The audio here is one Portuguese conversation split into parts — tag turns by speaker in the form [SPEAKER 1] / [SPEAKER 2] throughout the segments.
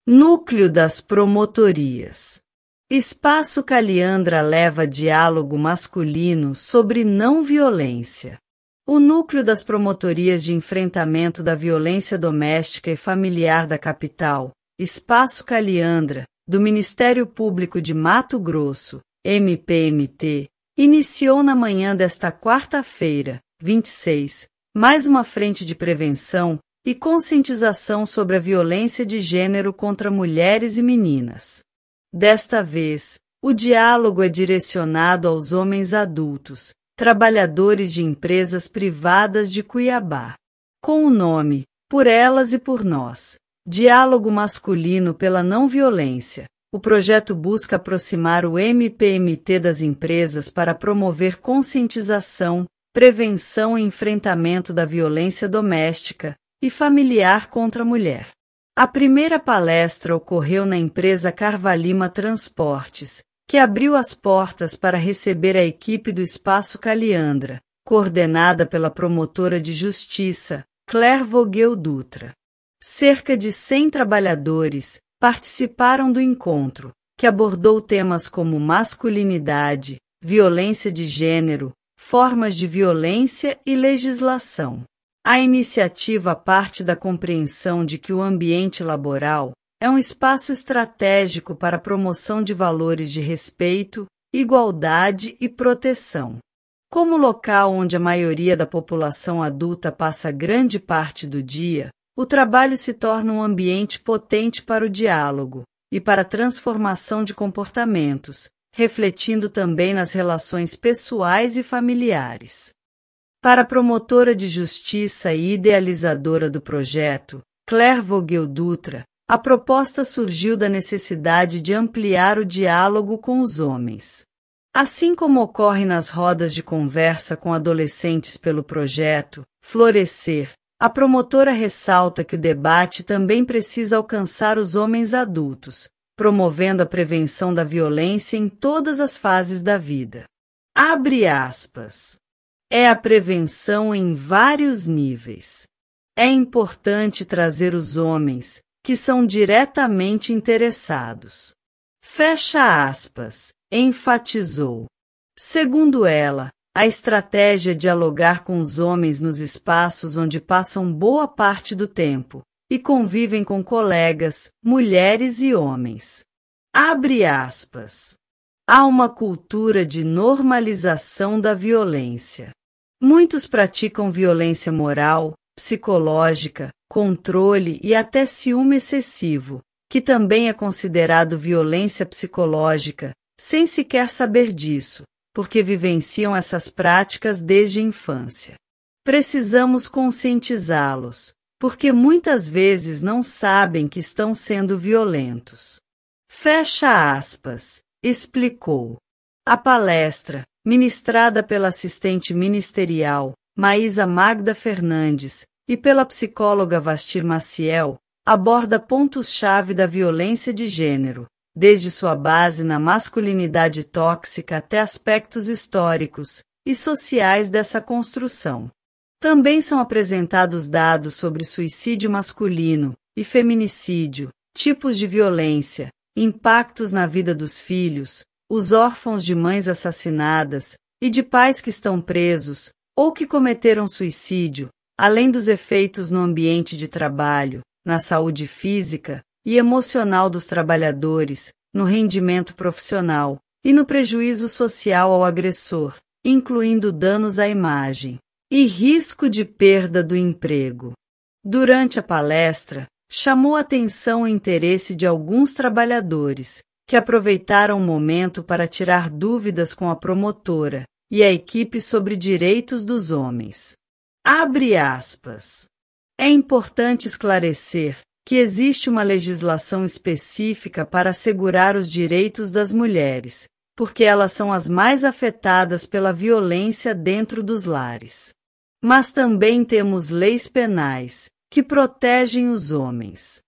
[SPEAKER 1] Núcleo das promotorias. Espaço Caliandra leva diálogo masculino sobre não violência. O núcleo das promotorias de enfrentamento da violência doméstica e familiar da capital, Espaço Caliandra, do Ministério Público de Mato Grosso, MPMT, iniciou na manhã desta quarta-feira, 26, mais uma frente de prevenção e conscientização sobre a violência de gênero contra mulheres e meninas. Desta vez, o diálogo é direcionado aos homens adultos, trabalhadores de empresas privadas de Cuiabá. Com o nome Por Elas e por Nós, Diálogo Masculino pela Não Violência, o projeto busca aproximar o MPMT das empresas para promover conscientização, prevenção e enfrentamento da violência doméstica e familiar contra a mulher. A primeira palestra ocorreu na empresa Carvalima Transportes, que abriu as portas para receber a equipe do Espaço Caliandra, coordenada pela promotora de justiça, Claire Vogel Dutra. Cerca de 100 trabalhadores participaram do encontro, que abordou temas como masculinidade, violência de gênero, formas de violência e legislação. A iniciativa parte da compreensão de que o ambiente laboral é um espaço estratégico para a promoção de valores de respeito, igualdade e proteção. Como local onde a maioria da população adulta passa grande parte do dia, o trabalho se torna um ambiente potente para o diálogo e para a transformação de comportamentos, refletindo também nas relações pessoais e familiares. Para a promotora de justiça e idealizadora do projeto, Claire Vogel Dutra, a proposta surgiu da necessidade de ampliar o diálogo com os homens. Assim como ocorre nas rodas de conversa com adolescentes pelo projeto Florescer, a promotora ressalta que o debate também precisa alcançar os homens adultos, promovendo a prevenção da violência em todas as fases da vida. Abre aspas. É a prevenção em vários níveis. É importante trazer os homens, que são diretamente interessados. Fecha aspas, enfatizou. Segundo ela, a estratégia é dialogar com os homens nos espaços onde passam boa parte do tempo e convivem com colegas, mulheres e homens. Abre aspas. Há uma cultura de normalização da violência. Muitos praticam violência moral, psicológica, controle e até ciúme excessivo, que também é considerado violência psicológica, sem sequer saber disso, porque vivenciam essas práticas desde a infância. Precisamos conscientizá-los, porque muitas vezes não sabem que estão sendo violentos. Fecha aspas, explicou. A palestra, ministrada pela assistente ministerial, Maísa Magda Fernandes, e pela psicóloga Vastir Maciel, aborda pontos-chave da violência de gênero, desde sua base na masculinidade tóxica até aspectos históricos e sociais dessa construção. Também são apresentados dados sobre suicídio masculino e feminicídio, tipos de violência, impactos na vida dos filhos, os órfãos de mães assassinadas e de pais que estão presos ou que cometeram suicídio, além dos efeitos no ambiente de trabalho, na saúde física e emocional dos trabalhadores, no rendimento profissional e no prejuízo social ao agressor, incluindo danos à imagem e risco de perda do emprego. Durante a palestra, chamou atenção o interesse de alguns trabalhadores, que aproveitaram o momento para tirar dúvidas com a promotora e a equipe sobre direitos dos homens. Abre aspas. É importante esclarecer que existe uma legislação específica para assegurar os direitos das mulheres, porque elas são as mais afetadas pela violência dentro dos lares. Mas também temos leis penais, que protegem os homens.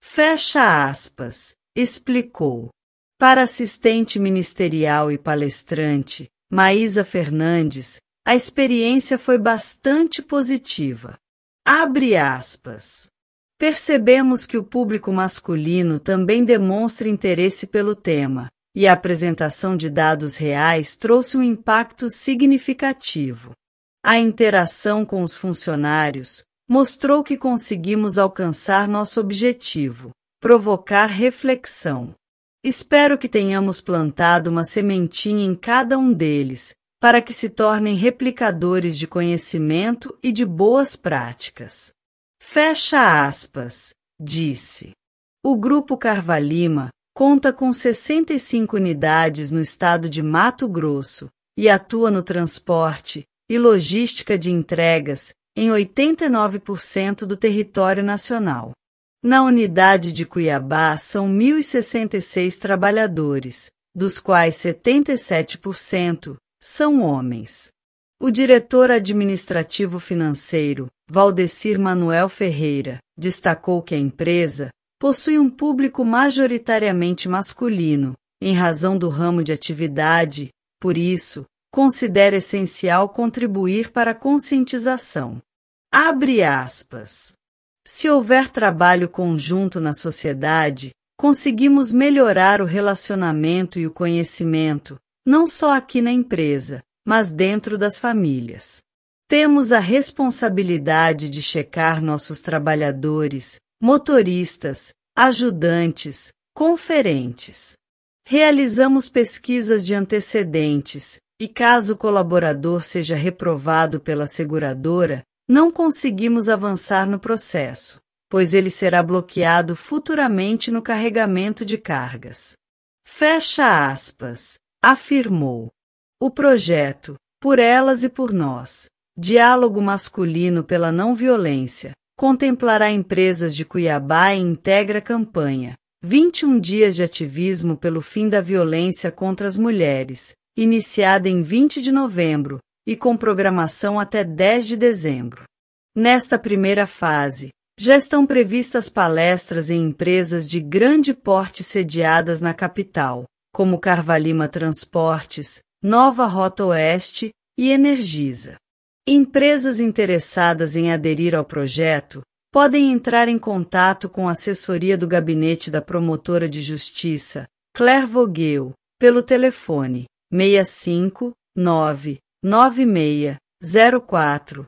[SPEAKER 1] Fecha aspas, explicou. Para assistente ministerial e palestrante, Maísa Fernandes, a experiência foi bastante positiva. Abre aspas. Percebemos que o público masculino também demonstra interesse pelo tema, e a apresentação de dados reais trouxe um impacto significativo. A interação com os funcionários mostrou que conseguimos alcançar nosso objetivo, provocar reflexão. Espero que tenhamos plantado uma sementinha em cada um deles, para que se tornem replicadores de conhecimento e de boas práticas. Fecha aspas, disse. O Grupo Carvalima conta com 65 unidades no estado de Mato Grosso e atua no transporte e logística de entregas em 89% do território nacional. Na unidade de Cuiabá são 1.066 trabalhadores, dos quais 77% são homens. O diretor administrativo financeiro, Valdecir Manuel Ferreira, destacou que a empresa possui um público majoritariamente masculino, em razão do ramo de atividade, por isso, considera essencial contribuir para a conscientização. Abre aspas. Se houver trabalho conjunto na sociedade, conseguimos melhorar o relacionamento e o conhecimento, não só aqui na empresa, mas dentro das famílias. Temos a responsabilidade de checar nossos trabalhadores, motoristas, ajudantes, conferentes. Realizamos pesquisas de antecedentes e, caso o colaborador seja reprovado pela seguradora, não conseguimos avançar no processo, pois ele será bloqueado futuramente no carregamento de cargas. Fecha aspas, afirmou. O projeto, Por Elas e por Nós, Diálogo Masculino pela Não Violência, contemplará empresas de Cuiabá e integra a campanha 21 dias de ativismo pelo fim da violência contra as mulheres, iniciada em 20 de novembro e com programação até 10 de dezembro. Nesta primeira fase, já estão previstas palestras em empresas de grande porte sediadas na capital, como Carvalima Transportes, Nova Rota Oeste e Energisa. Empresas interessadas em aderir ao projeto podem entrar em contato com a assessoria do gabinete da promotora de justiça, Claire Vogel, pelo telefone 65 996 04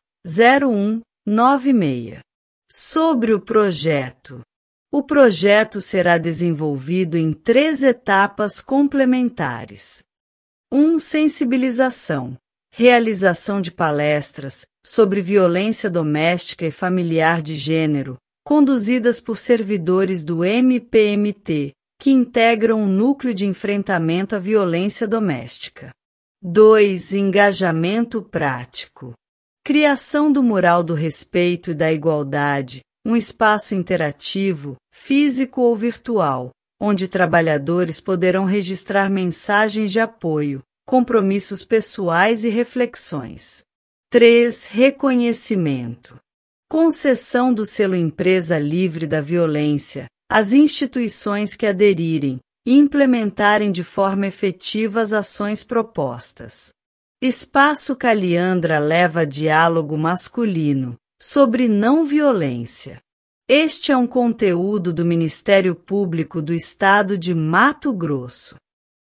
[SPEAKER 1] 0196. Sobre o projeto. O projeto será desenvolvido em 3 etapas complementares. 1. Sensibilização. Realização de palestras sobre violência doméstica e familiar de gênero, conduzidas por servidores do MPMT, que integram o Núcleo de Enfrentamento à Violência Doméstica. 2. Engajamento prático. Criação do Mural do Respeito e da Igualdade, um espaço interativo, físico ou virtual, onde trabalhadores poderão registrar mensagens de apoio, compromissos pessoais e reflexões. 3. Reconhecimento. Concessão do selo Empresa Livre da Violência às instituições que aderirem e implementarem de forma efetiva as ações propostas. Espaço Caliandra leva diálogo masculino sobre não violência. Este é um conteúdo do Ministério Público do Estado de Mato Grosso.